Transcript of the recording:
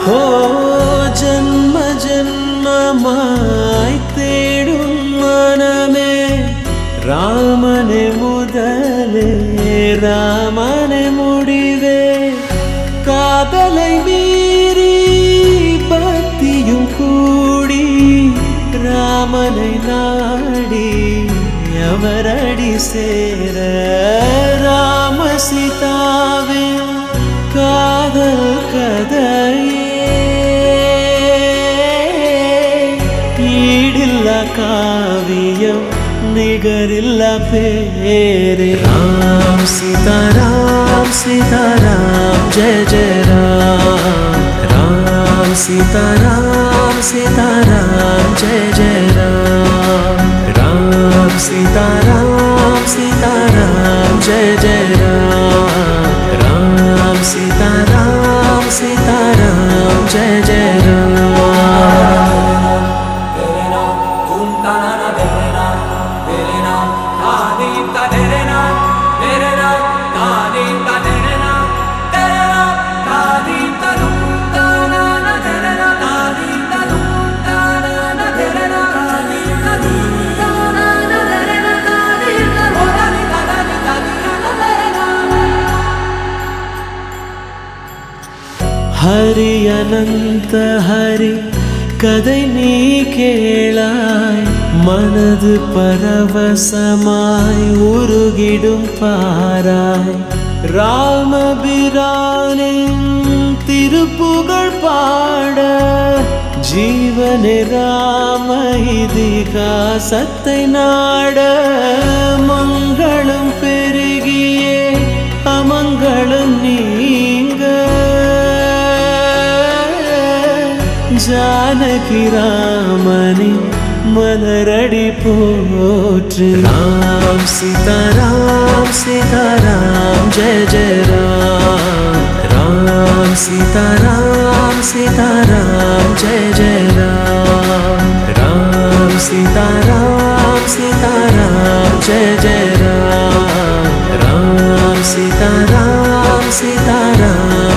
ஓ ஜன்ம ஜன்மமாய் தேடும் மனமே ராமனே முதலே ராமனே முடிவே காதலை மீறி பக்தியும் கூடி ராமனை நாடி அவரடி சேர ராம சீதாவின் காதல் கதையே ஈடில்ல காவியம் நிகரில்ல பேரே ராம் சீதாராம் சீதாராம் ஜெய ஜெய ராம் ராம் சீதாராம் சீதாராம் ஜெய जय राम राम सीताराम सीताराम जय जय राम राम सीताराम सीताराम जय जय हरि अनंत हरि कதை நீ கேளாய் மனது பரவசமாய் உருகிடும் பாராய் ராமபிரானின் திருப்புகழ் பாட ஜீவனே ராம இதிகாசத்தை நாட மங்களம் பெருகியே அமங்களம் நீங்க जानकी रामनी मलरड़ी पोट्र राम सीताराम सीताराम जय जय राम राम सीताराम सीताराम जय जय राम राम सीताराम सीताराम जय जय राम राम सीताराम सीताराम